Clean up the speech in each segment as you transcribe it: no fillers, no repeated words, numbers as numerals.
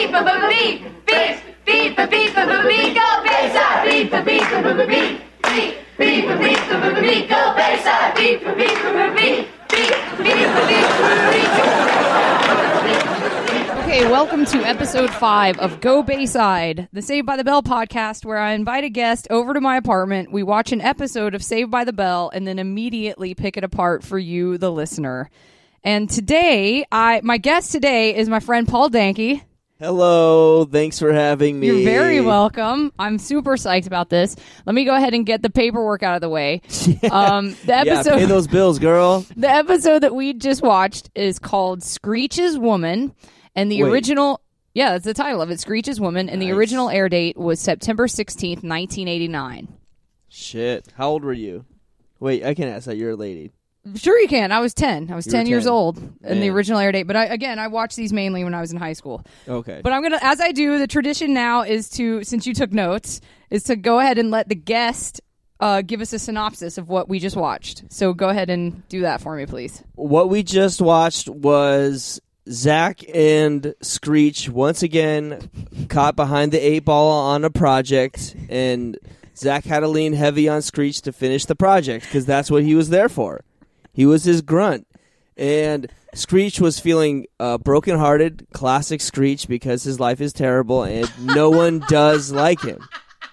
beep, beep, beep, beep, beep, beep, beep, beep, go Bayside, beep, beep, beep, beep, beep, beep, beep, beep, beep, go Bayside, beep, beep, beep, beep, beep, beep, beep, Okay, welcome to episode 5 of Go Bayside, the Saved by the Bell podcast, where I invite a guest over to my apartment. We watch an episode of Saved by the Bell and then immediately pick it apart for you, the listener. And today, my guest today is my friend Paul Danke. Hello, thanks for having me. You're very welcome. I'm super psyched about this. Let me go ahead and get the paperwork out of the way. The episode, pay those bills, girl. The episode that we just watched is called Screech's Woman. And the original, that's the title of it, Screech's Woman, and the original air date was September 16th, 1989. Shit. How old were you? Wait, I can ask that. You're a lady. Sure you can. I was 10. I was 10 years 10. old in the original air date. But I watched these mainly when I was in high school. Okay. But I'm going to, as I do, the tradition now is to, since you took notes, is to go ahead and let the guest give us a synopsis of what we just watched. So go ahead and do that for me, please. What we just watched was Zach and Screech once again caught behind the 8 ball on a project, and Zach had to lean heavy on Screech to finish the project because that's what he was there for. He was his grunt. And Screech was feeling brokenhearted, classic Screech, because his life is terrible and no one does like him.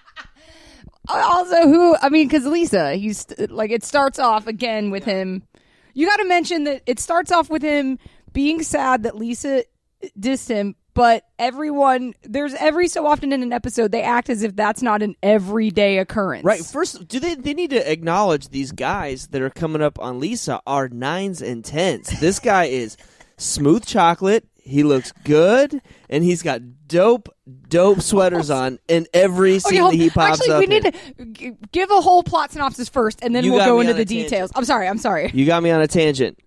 Also, because Lisa, it starts off again with him. You got to mention that it starts off with him being sad that Lisa dissed him, but there's every so often in an episode, they act as if that's not an everyday occurrence. Right. First, they need to acknowledge these guys that are coming up on Lisa are 9s and 10s. This guy is smooth chocolate. He looks good, and he's got dope sweaters on in every scene that he pops up. Actually, we need to give a whole plot synopsis first, and then we'll go into the details. I'm sorry. You got me on a tangent.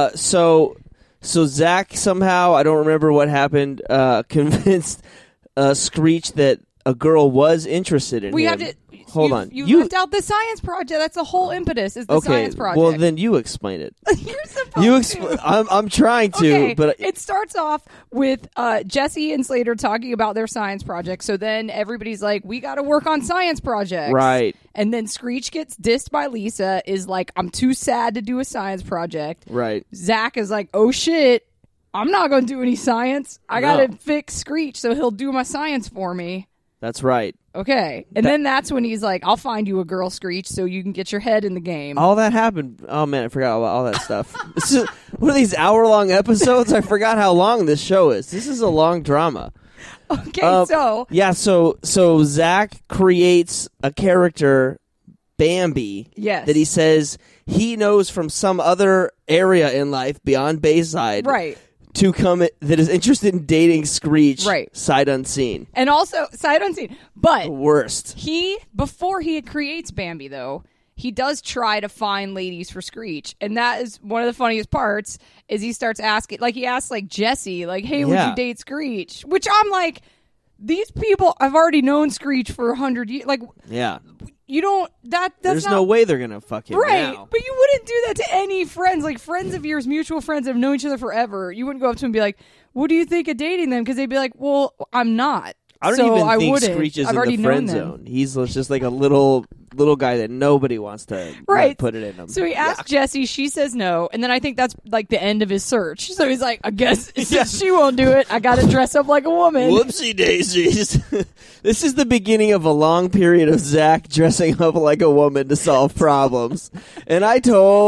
So Zach somehow, I don't remember what happened, convinced Screech that a girl was interested in him. Hold on. You left out the science project. That's the whole impetus is the science project. Well, then you explain it. You're supposed to. I'm trying to. Okay. But it starts off with Jesse and Slater talking about their science project. So then everybody's like, we got to work on science projects. Right. And then Screech gets dissed by Lisa, is like, I'm too sad to do a science project. Right. Zach is like, oh shit, I'm not going to do any science. I got to fix Screech so he'll do my science for me. That's right. Okay. And then that's when he's like, I'll find you a girl, Screech, so you can get your head in the game. All that happened. Oh, man, I forgot about all that stuff. What are these hour-long episodes? I forgot how long this show is. This is a long drama. Okay, so... Yeah, so Zach creates a character, Bambi, that he says he knows from some other area in life beyond Bayside. Right. To come that is interested in dating Screech, right? Sight unseen, and also sight unseen. But the worst. Before he creates Bambi, though, he does try to find ladies for Screech, and that is one of the funniest parts. Is he starts asking, he asks Jesse, "Hey, would you date Screech?" Which I'm like, these people I've already known Screech for 100 years. You don't. There's no way they're gonna fuck him right, now. But you wouldn't do that to any friends. Friends of yours, mutual friends that have known each other forever. You wouldn't go up to them and be like, "What do you think of dating them?" Because they'd be like, "Well, I'm not." I don't even think Screech is in the friend zone. He's just like a little guy that nobody wants to put it in him. So he asks Jessie, she says no, and then I think that's the end of his search. So he's like, I guess since she won't do it, I got to dress up like a woman. Whoopsie daisies. This is the beginning of a long period of Zach dressing up like a woman to solve problems. And hey,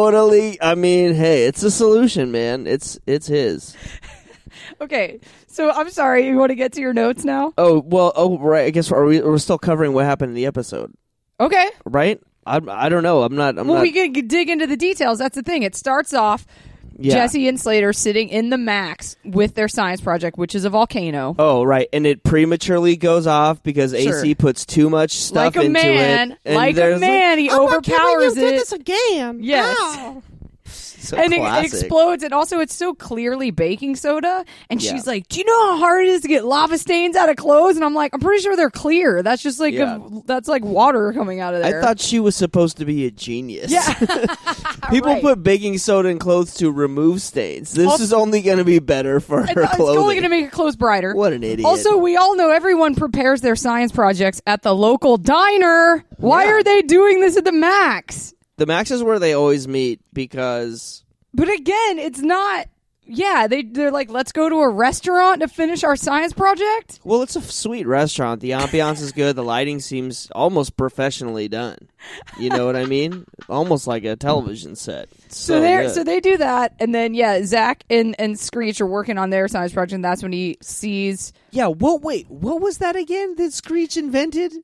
it's a solution, man. It's his. Okay, so I'm sorry. You want to get to your notes now? Right. I guess we're still covering what happened in the episode. Okay. Right? I don't know. We can dig into the details. That's the thing. It starts off Jesse and Slater sitting in the Max with their science project, which is a volcano. Oh, right. And it prematurely goes off because AC puts too much stuff into it. Like a man, he overpowers it. Do this again. Yes. Ow. So and it classic. explodes, and also it's so clearly baking soda. And she's like, "Do you know how hard it is to get lava stains out of clothes?" And I'm like, "I'm pretty sure they're clear. That's just like that's like water coming out of there." I thought she was supposed to be a genius. Yeah, People put baking soda in clothes to remove stains. This is only going to be better for her clothing. It's only going to make her clothes brighter. What an idiot! Also, we all know everyone prepares their science projects at the local diner. Why are they doing this at the Max? The Max is where they always meet because... But again, it's not... Yeah, they're like, let's go to a restaurant to finish our science project? Well, it's a sweet restaurant. The ambiance is good. The lighting seems almost professionally done. You know what I mean? Almost like a television set. So they do that, and then, Zach and Screech are working on their science project, and that's when he sees... Yeah, what was that again that Screech invented?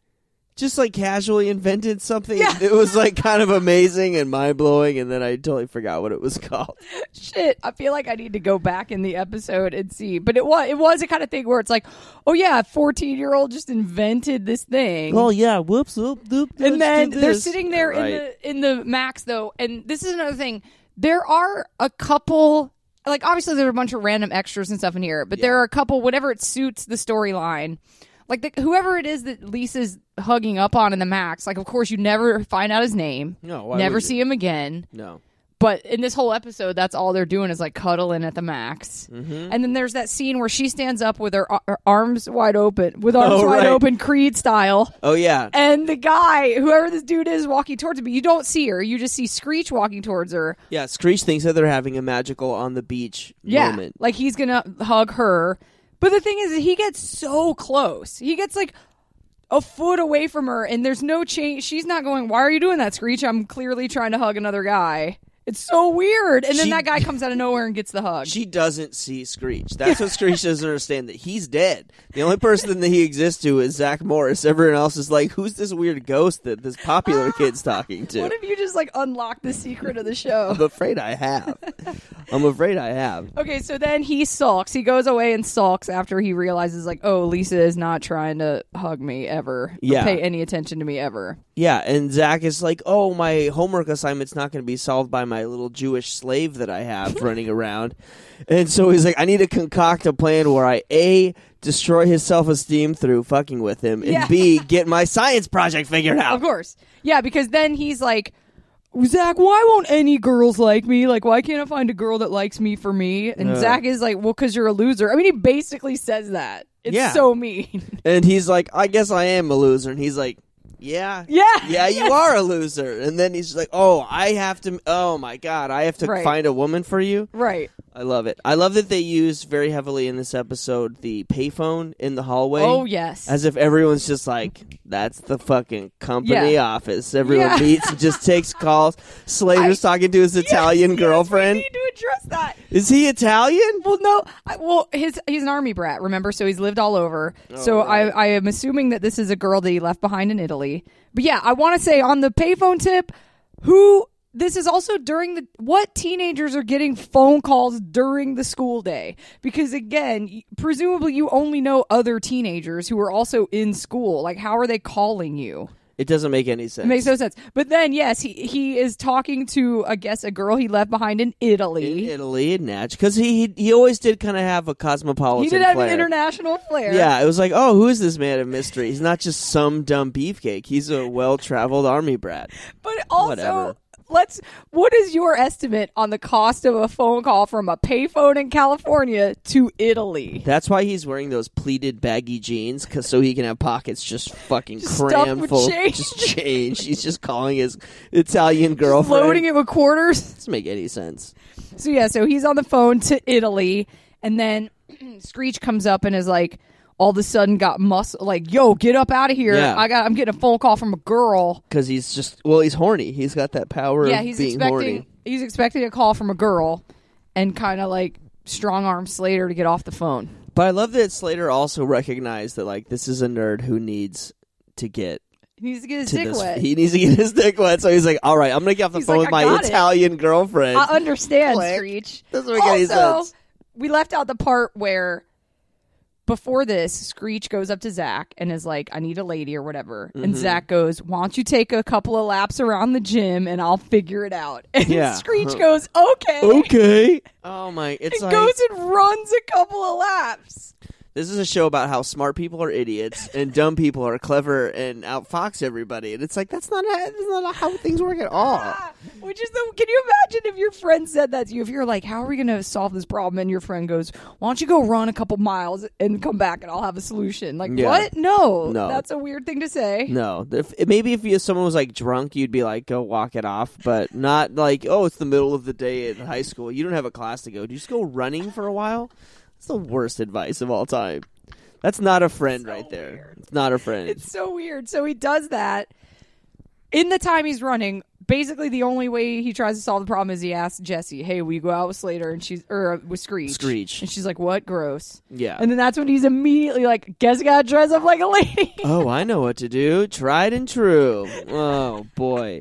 Just like casually invented something. Yeah. It was like kind of amazing and mind-blowing, and then I totally forgot what it was called. Shit, I feel like I need to go back in the episode and see. But it was a kind of thing where it's like, oh yeah, a 14-year-old just invented this thing. Oh yeah, whoops, and then they're sitting there in the Max though, and this is another thing. There are a couple, like obviously there are a bunch of random extras and stuff in here, but there are a couple, whatever it suits the storyline. Like, whoever it is that Lisa's hugging up on in the Max, like, of course, you never find out his name. No, never see him again. No. But in this whole episode, that's all they're doing is, like, cuddling at the Max. Mm-hmm. And then there's that scene where she stands up with her arms wide open, open, Creed style. Oh, yeah. And the guy, whoever this dude is, walking towards her, but you don't see her. You just see Screech walking towards her. Yeah, Screech thinks that they're having a magical on the beach moment. Like, he's going to hug her. But the thing is, he gets so close. He gets like a foot away from her, and there's no change. She's not going, "Why are you doing that, Screech? I'm clearly trying to hug another guy." It's so weird. And then that guy comes out of nowhere and gets the hug. She doesn't see Screech. That's what Screech doesn't understand, that he's dead. The only person that he exists to is Zach Morris. Everyone else is like, who's this weird ghost that this popular kid's talking to? What if you just like unlock the secret of the show? I'm afraid I have. Okay, so then he sulks. He goes away and sulks after he realizes like, oh, Lisa is not trying to hug me ever. Or pay any attention to me ever. Yeah, and Zach is like, oh, my homework assignment's not going to be solved by my little Jewish slave that I have running around. And so he's like, I need to concoct a plan where I, A, destroy his self-esteem through fucking with him, and B, get my science project figured out. Of course. Yeah, because then he's like, Zach, why won't any girls like me? Like, why can't I find a girl that likes me for me? And Zach is like, well, because you're a loser. I mean, he basically says that. It's so mean. And he's like, I guess I am a loser. And he's like, yeah, you are a loser. And then he's like, oh my God, I have to find a woman for you? Right. I love it. I love that they use very heavily in this episode the payphone in the hallway. Oh, yes. As if everyone's just like, that's the fucking company office. Everyone meets and just takes calls. Slater's talking to his Italian girlfriend. We need to address that. Is he Italian? Well, no. He's an army brat, remember? So he's lived all over. I am assuming that this is a girl that he left behind in Italy. But yeah, I want to say on the payphone tip, this is also during what teenagers are getting phone calls during the school day? Because again, presumably you only know other teenagers who are also in school. Like, how are they calling you? It doesn't make any sense. It makes no sense. But then, yes, he is talking to, I guess, a girl he left behind in Italy. In Natch. Because he always did kind of have a cosmopolitan flair. He did have an international flair. Yeah, it was like, oh, who is this man of mystery? He's not just some dumb beefcake. He's a well-traveled army brat. But also... Whatever. What is your estimate on the cost of a phone call from a payphone in California to Italy? That's why he's wearing those pleated baggy jeans, so he can have pockets just fucking just crammed full change. Just change. He's just calling his Italian girlfriend. Just loading it with quarters. Doesn't make any sense. So he's on the phone to Italy, and then Screech comes up and is like, all of a sudden got muscle, like, yo, get up out of here. Yeah. I'm getting a phone call from a girl. Because he's horny. He's got that power of being horny. He's expecting a call from a girl and kind of like strong-arm Slater to get off the phone. But I love that Slater also recognized that, like, this is a nerd who needs to get... He needs to get his dick wet. He needs to get his dick wet. So he's like, all right, I'm going to get off the phone with my Italian girlfriend. I understand, Screech. Doesn't make any sense. We left out the part where before this, Screech goes up to Zach and is like, I need a lady or whatever. And Zach goes, why don't you take a couple of laps around the gym and I'll figure it out. And Screech goes, okay. Okay. Oh my. It's like, goes and runs a couple of laps. This is a show about how smart people are idiots and dumb people are clever and outfox everybody. And it's like, that's not how things work at all. Which is can you imagine if your friend said that to you? If you're like, how are we going to solve this problem? And your friend goes, why don't you go run a couple miles and come back and I'll have a solution. Like, what? No. That's a weird thing to say. No. Maybe if someone was like drunk, you'd be like, go walk it off. But not like, oh, it's the middle of the day at high school. You don't have a class to go. Do you just go running for a while? It's the worst advice of all time. That's not a friend right there. Weird. It's not a friend. It's so weird. So he does that. In the time he's running, basically the only way he tries to solve the problem is he asks Jessie, hey, will you go out with Slater? And with Screech. Screech. And she's like, what? Gross. Yeah. And then that's when he's immediately like, guess I gotta dress up like a lady. Oh, I know what to do. Tried and true. Oh, boy.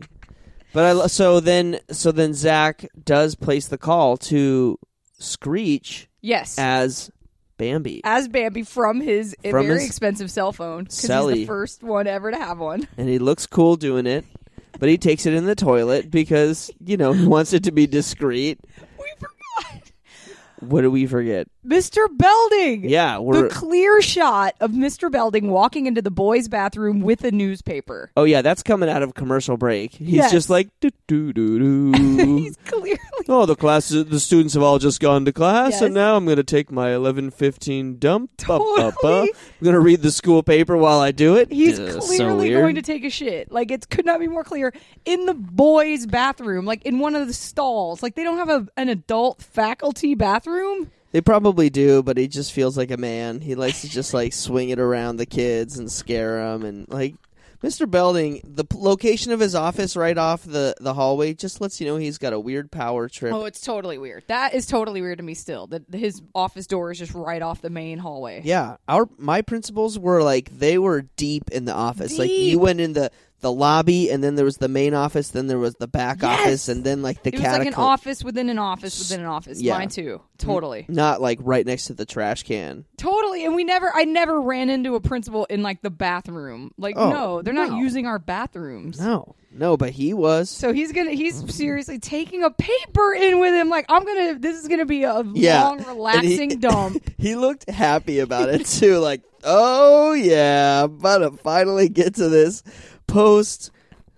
But so then Zach does place the call to Screech. Yes. As Bambi. From his very expensive cell phone. Because he's the first one ever to have one. And he looks cool doing it. But he takes it in the toilet because, he wants it to be discreet. We forgot. What did we forget? Mr. Belding. Yeah. The clear shot of Mr. Belding walking into the boys' bathroom with a newspaper. Oh, yeah. That's coming out of commercial break. He's just like, do-do-do-do. He's clearly... Oh, the students have all just gone to class, and now I'm going to take my 11:15 dump. Totally. I'm going to read the school paper while I do it. He's clearly going to take a shit. Like, it could not be more clear. In the boys' bathroom, like in one of the stalls. Like, they don't have an adult faculty bathroom. They probably do, but he just feels like a man. He likes to just like swing it around the kids and scare them. And like Mr. Belding, the location of his office right off the hallway just lets you know he's got a weird power trip. Oh, it's totally weird. That is totally weird to me still. That his office door is just right off the main hallway. Yeah, my principals were like, they were deep in the office. Like you went in the lobby, and then there was the main office, then there was the back office, and then like the catacomb. It was like an office within an office within an office. Yeah. Mine too. Totally. Not like right next to the trash can. Totally. And I never ran into a principal in like the bathroom. Like, no, they're not using our bathrooms. No, but he was. So he's seriously taking a paper in with him. Like, this is gonna be a long, relaxing dump. He looked happy about it too. Like, oh yeah, I'm about to finally get to this post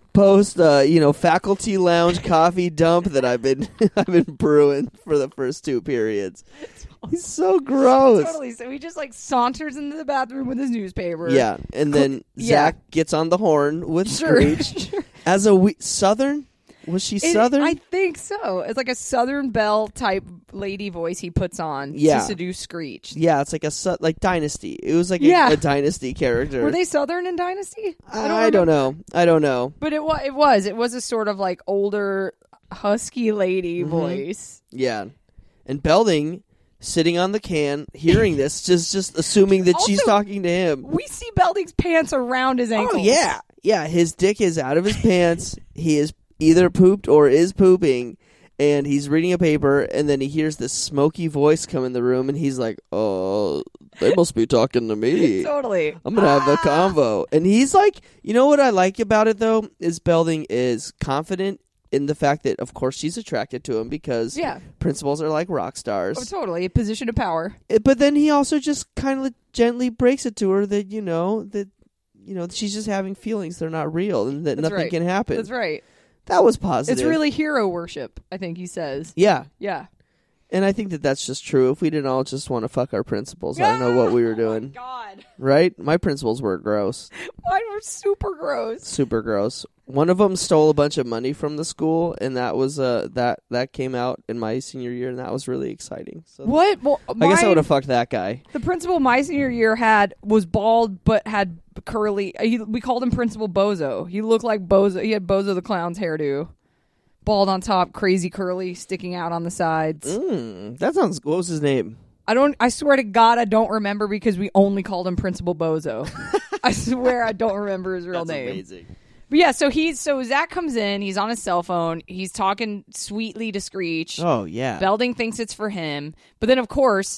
faculty lounge coffee dump that I've been brewing for the first two periods. He's so gross. Totally. So he just like saunters into the bathroom with his newspaper. Yeah, and then Zach gets on the horn with Screech. As a Southern. Was she Southern? I think so. It's like a Southern Belle type lady voice he puts on to seduce Screech. Yeah, it's like Dynasty. It was like a Dynasty character. Were they Southern in Dynasty? I don't know. But it was a sort of like older husky lady voice. Yeah, and Belding sitting on the can, hearing this, just assuming that she's talking to him. We see Belding's pants around his ankles. Oh yeah. His dick is out of his pants. He is either pooped or is pooping, and he's reading a paper, and then he hears this smoky voice come in the room, and he's like, oh, they must be talking to me. Totally. I'm going to have the convo. And he's like, you know what I like about it, though, is Belding is confident in the fact that, of course, she's attracted to him because principals are like rock stars. Oh, totally. A position of power. But then he also just kind of gently breaks it to her that, she's just having feelings. They're not real, and that nothing can happen. That's right. That was positive. It's really hero worship, I think he says. Yeah. Yeah. And I think that that's just true. If we didn't all just want to fuck our principals, I don't know what we were doing. Oh, my God. Right? My principals were gross. Mine were super gross. Super gross. One of them stole a bunch of money from the school, and that was that came out in my senior year, and that was really exciting. So what? Well, I guess I would have fucked that guy. The principal my senior year was bald, but had curly. We called him Principal Bozo. He looked like Bozo. He had Bozo the Clown's hairdo. Bald on top, crazy curly, sticking out on the sides. That sounds... What was his name? I swear to God, I don't remember because we only called him Principal Bozo. I swear I don't remember his real name. That's amazing. But yeah, so Zach comes in, he's on his cell phone, he's talking sweetly to Screech. Oh, yeah. Belding thinks it's for him. But then, of course,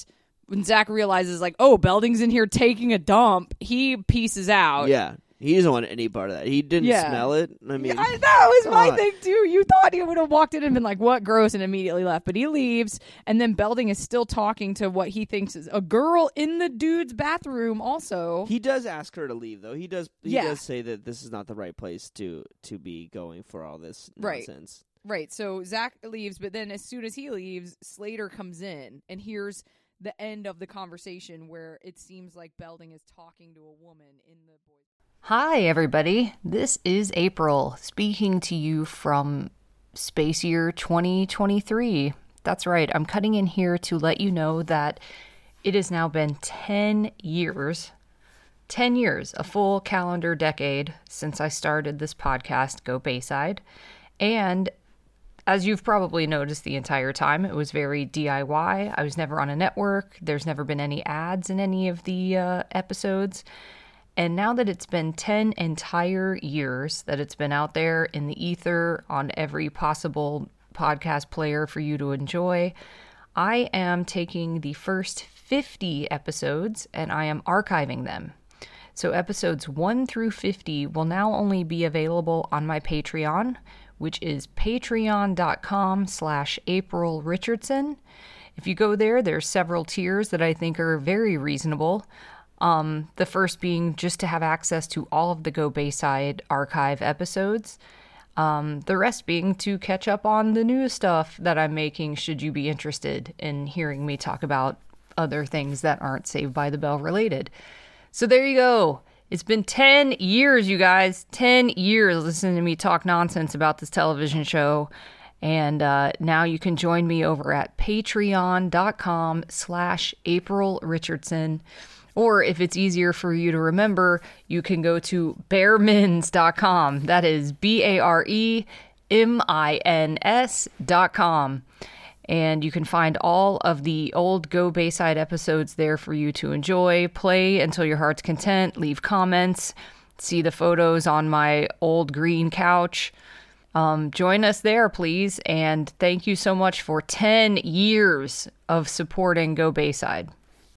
when Zach realizes, like, oh, Belding's in here taking a dump, he pieces out. Yeah. He doesn't want any part of that. He didn't smell it. I mean, that was my thing too. You thought he would have walked in and been like, "What, gross," and immediately left. But he leaves, and then Belding is still talking to what he thinks is a girl in the dude's bathroom. Also, he does ask her to leave, though. He does say that this is not the right place to be going for all this nonsense. Right. So Zach leaves, but then as soon as he leaves, Slater comes in and hears the end of the conversation where it seems like Belding is talking to a woman in the boys'. Hi, everybody. This is April, speaking to you from Space Year 2023. That's right. I'm cutting in here to let you know that it has now been 10 years, a full calendar decade since I started this podcast, Go Bayside. And as you've probably noticed the entire time, it was very DIY. I was never on a network. There's never been any ads in any of the episodes. And now that it's been 10 entire years that it's been out there in the ether on every possible podcast player for you to enjoy, I am taking the first 50 episodes and I am archiving them. So episodes 1 through 50 will now only be available on my Patreon, which is patreon.com/April Richardson. If you go there, there's several tiers that I think are very reasonable. The first being just to have access to all of the Go Bayside archive episodes. The rest being to catch up on the new stuff that I'm making should you be interested in hearing me talk about other things that aren't Saved by the Bell related. So there you go. It's been 10 years, you guys. 10 years listening to me talk nonsense about this television show. And now you can join me over at patreon.com/April Richardson. Or if it's easier for you to remember, you can go to baremins.com. That is BAREMINS.com. And you can find all of the old Go Bayside episodes there for you to enjoy, play until your heart's content, leave comments, see the photos on my old green couch. Join us there, please. And thank you so much for 10 years of supporting Go Bayside.